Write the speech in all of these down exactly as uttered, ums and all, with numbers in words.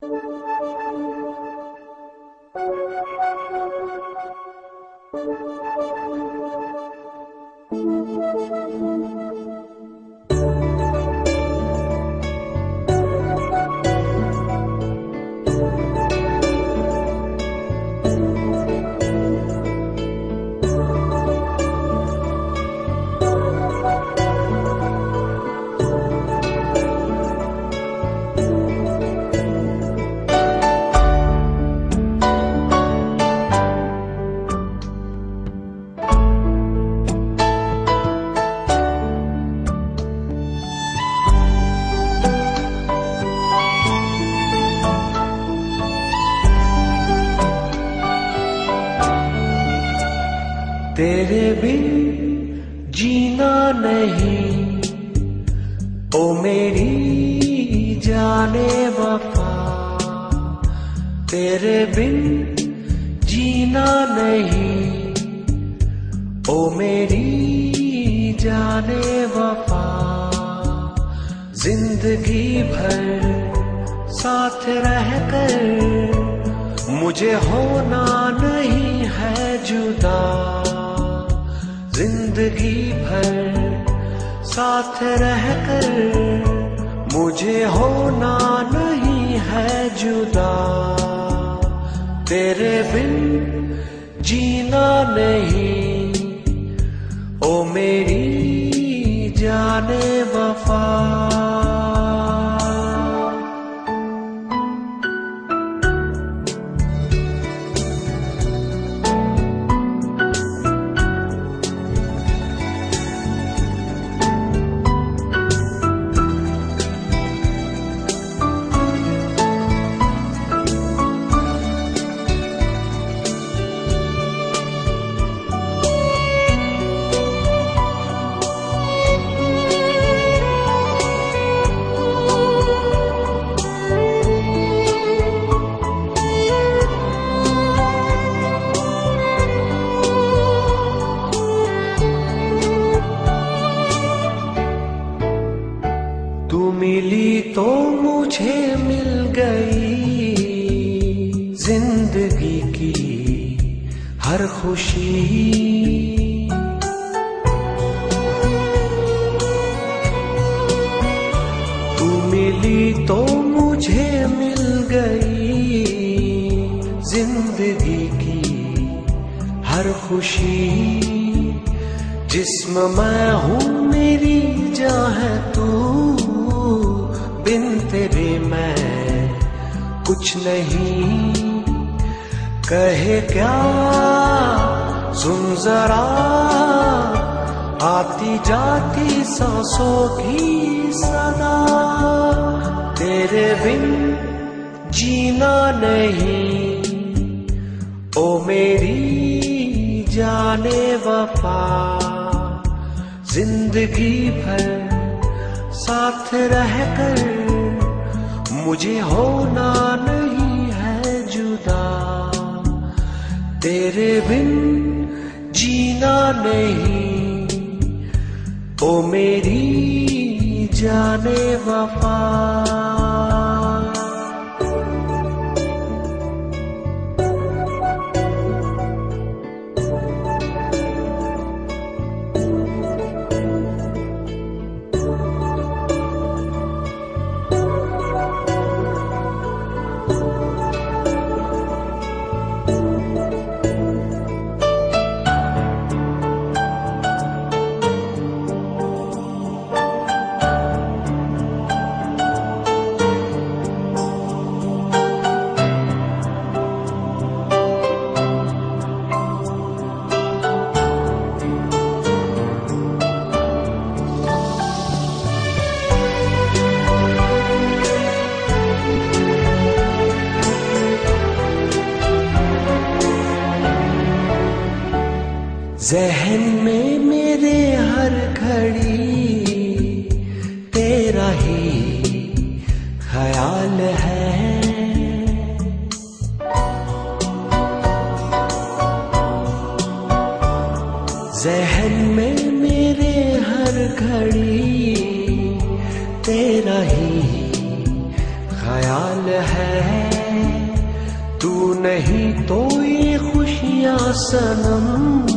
तेरे बिन जीना नहीं, ओ मेरी जाने वफा। तेरे बिन जीना नहीं, ओ मेरी जाने वफा। जिंदगी भर साथ रहकर मुझे होना नहीं है जुदा। जिंदगी भर साथ रहकर मुझे होना नहीं है जुदा। तेरे बिन जीना नहीं, ओ मेरी जाने वफा। तू मिली तो मुझे मिल गई जिंदगी की हर खुशी। तू मिली तो मुझे मिल गई जिंदगी की हर खुशी। जिस्म मैं हूँ मेरी जान है तू, बिन तेरे मैं कुछ नहीं। कहे क्या सुन जरा आती जाती सांसों की सदा। तेरे बिन जीना नहीं, ओ मेरी जाने वफा। जिंदगी भर साथ रहकर मुझे होना नहीं है जुदा। तेरे बिन जीना नहीं, ओ मेरी जाने वफा। ज़हन में मेरे हर घड़ी तेरा ही ख्याल है। ज़हन में मेरे हर घड़ी तेरा ही ख्याल मलाल है, तू नहीं तो ये खुशियां सनम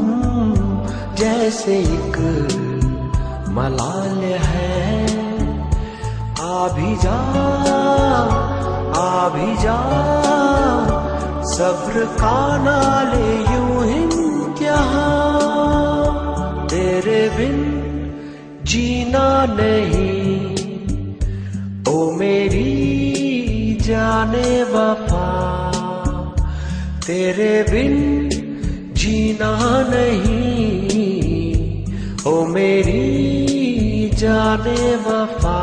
जैसे एक मलाल है। आ भी जा आ भी जा सब्र का ना ले यूं इम्तिहान, तेरे बिन जीना नहीं ओ मेरी जाने वफा, तेरे बिन जीना नहीं ओ मेरी जाने वफा।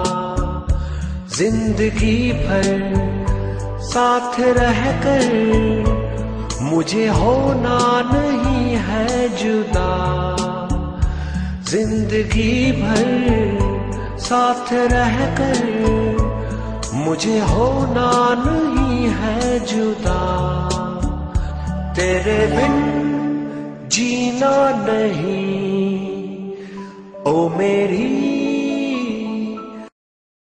जिंदगी भर साथ रहकर मुझे होना नहीं है जुदा, जिंदगी भर साथ रहकर मुझे होना नहीं है जुदा, तेरे बिन जीना नहीं ओ मेरी